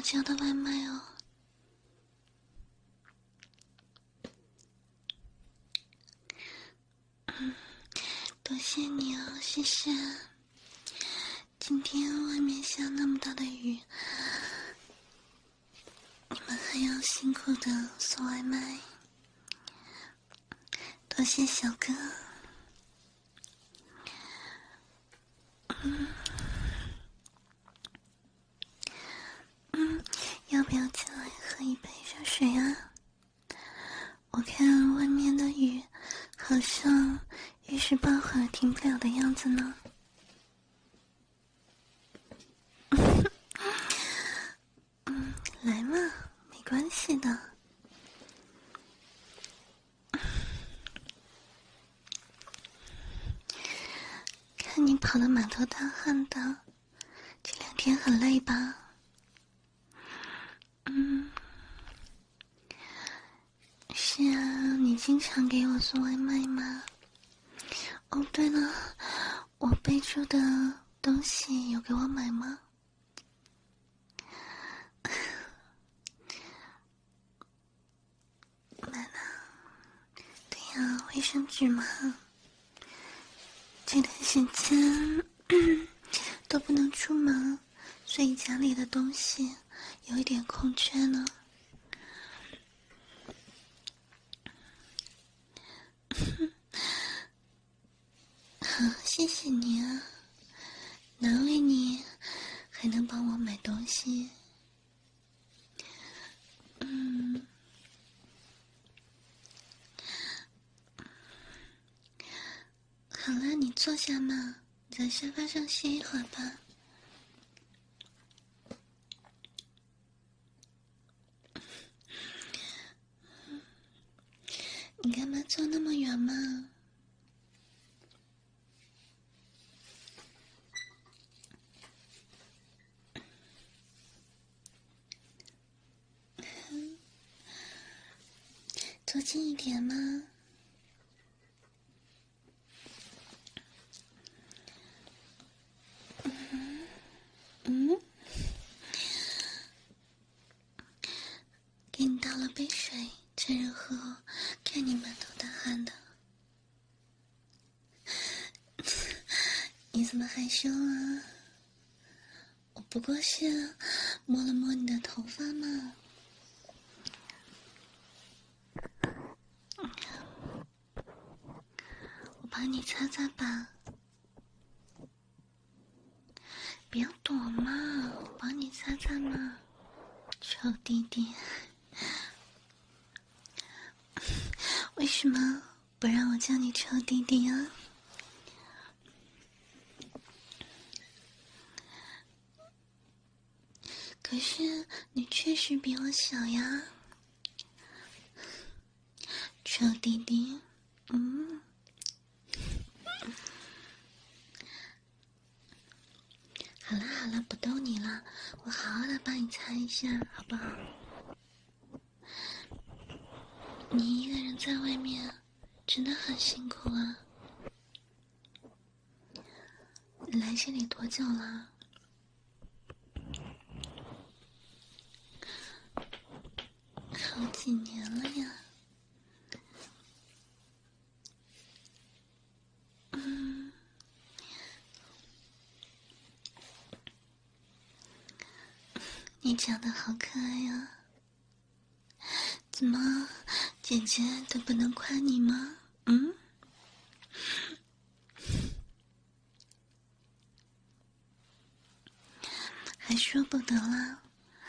叫的外卖哦。多谢你哦，谢谢。今天外面下那么大的雨，你们还要辛苦的送外卖，多谢小哥。要不要进来喝一杯热水啊？我看外面的雨好像一时半会儿停不了的样子呢。来嘛，没关系的。看你跑得满头大汗的，这2天很累吧？是啊，你经常给我送外卖吗？哦，对了，我备注的东西有给我买吗？买了。对呀，卫生纸嘛。这段时间都不能出门，所以家里的东西有一点空缺呢。好，谢谢你啊，难为你还能帮我买东西。好了，你坐下嘛，在沙发上歇一会儿吧。你干嘛坐那么远嘛？坐近一点嘛。给你倒了杯水，趁热喝，看你满头大汗的。你怎么害羞啊？我不过是摸了摸你的头发嘛。我帮你擦擦吧。不要躲嘛，我帮你擦擦嘛，臭弟弟。为什么不让我叫你臭弟弟啊？可是你确实比我小呀，臭弟弟。好了好了，不逗你了，我好好的帮你擦一下，好不好？你一个人在外面真的很辛苦啊。你来这里多久了？好几年了呀。你长得好可爱呀。怎么，姐姐都不能夸你吗？还说不得了？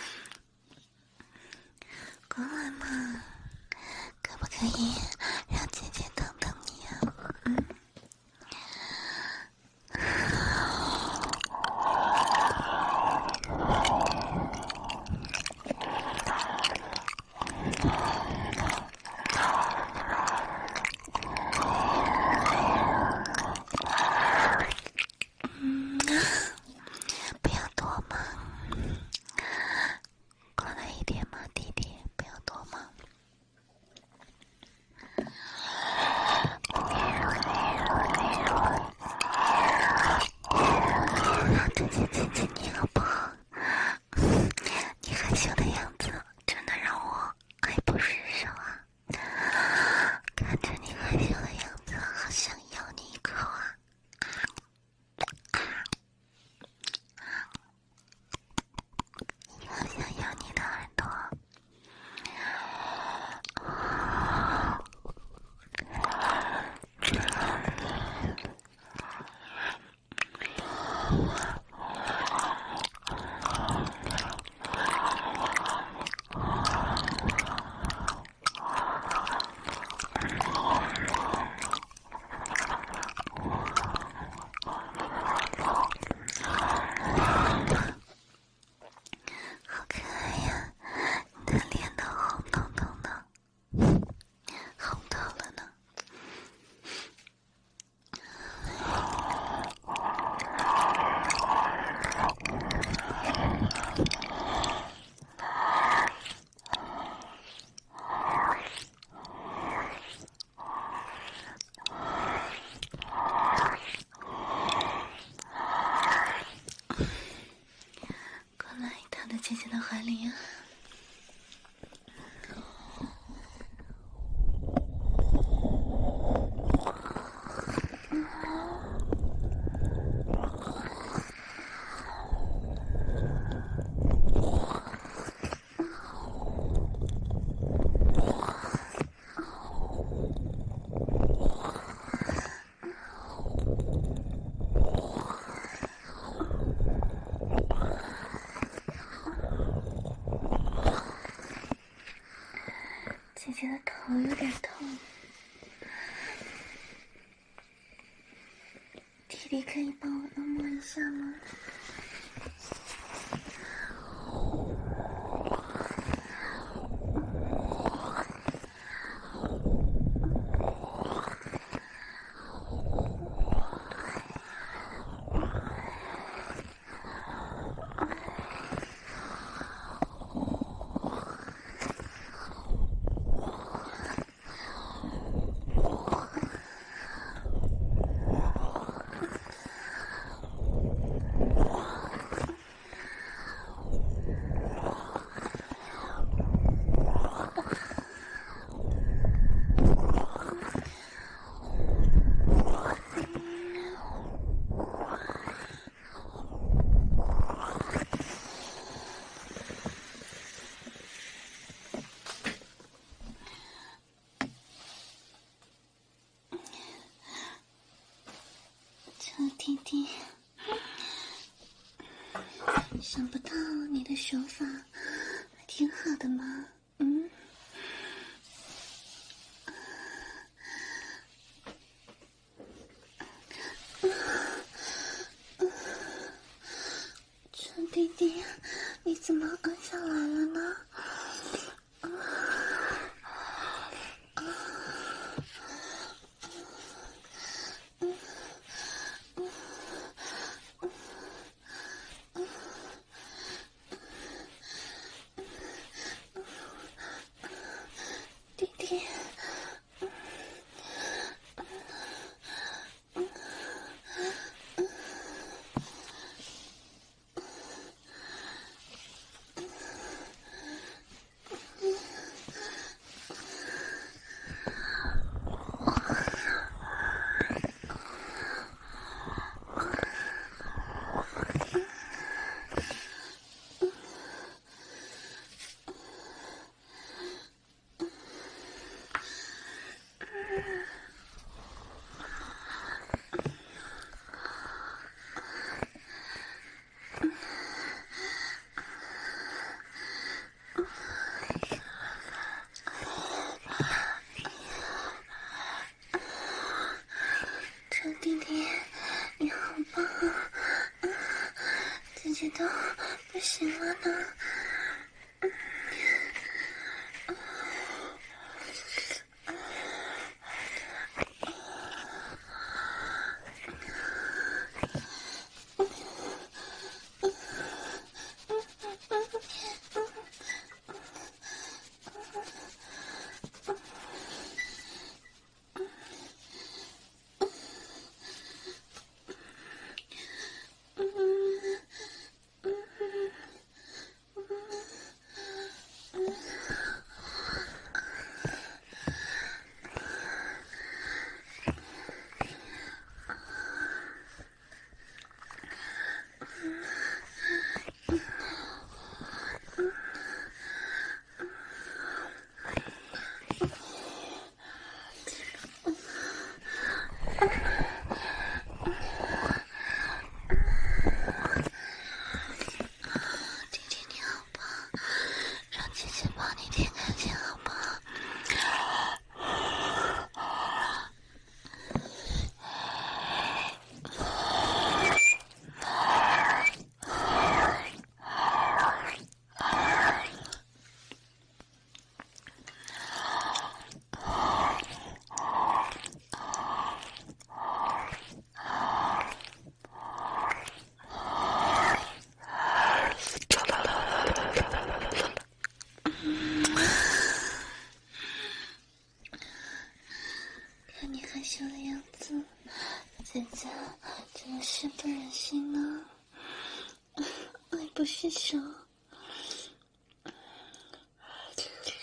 过来嘛，可不可以让姐姐疼疼你啊？不要躲嘛，过来一点嘛，弟弟，不要躲嘛。 觉得头有点痛，弟弟可以帮我按摩一下吗？弟弟，想不到你的手法还挺好的嘛，这弟弟，你怎么按下来了呢？弟弟，这弟弟，你好棒啊！自己都不行了呢。弟弟你好棒，让姐姐帮你舔干净好不好？看你害羞的样子，姐姐真的是不忍心呢。爱不释手，